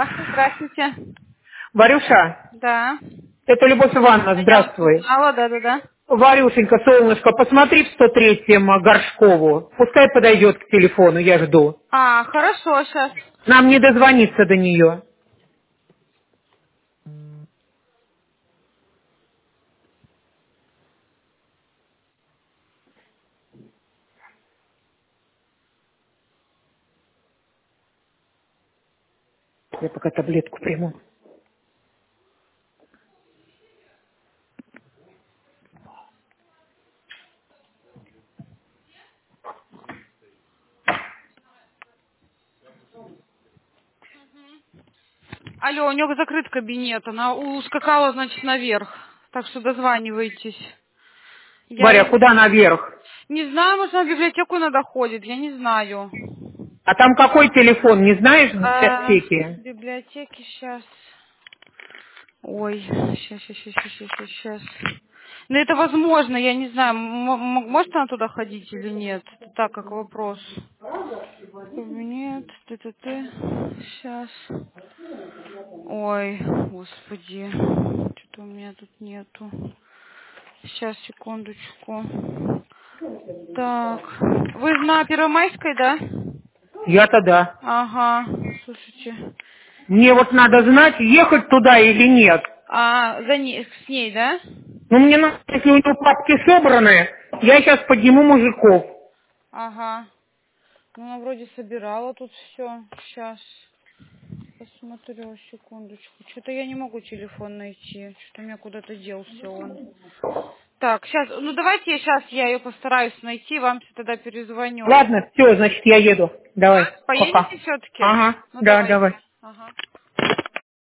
Здравствуйте. Варюша, Да. это Любовь Ивановна, Я вас здравствуй. узнала, да. Варюшенька, солнышко, посмотри в 103-м Горшкову. Пускай подойдет к телефону, я жду. А, хорошо, сейчас. Нам не дозвониться до нее. Я пока таблетку приму. Алло, у нее закрыт кабинет. Она ускакала, значит, наверх. Так что дозванивайтесь. Я Варя, ей... куда наверх? Не знаю, может, она в библиотеку иногда ходит, я не знаю. А там какой телефон, не знаешь, в В библиотеке? библиотеке сейчас. Ой, сейчас. Ну, это возможно, я не знаю, может она туда ходить или нет. Это так, как вопрос. Нет, Сейчас. Ой, господи, что-то у меня тут нету. Сейчас, секундочку. Так, вы на Первомайской, да? Я-то да. Ага, слушайте. Мне вот надо знать, ехать туда или нет. А, с ней, да? Ну, мне надо, если у него папки собраны, я сейчас подниму мужиков. Ага. Ну, она вроде собирала тут все. Сейчас. Посмотрю, секундочку. Что-то я не могу телефон найти. Что-то у меня куда-то делся он. Так, сейчас, ну давайте я ее постараюсь найти, вам тогда перезвоню. Ладно, все, значит, я еду. Давай, Поедете пока. все-таки? Ага, Ну да, давайте. давай.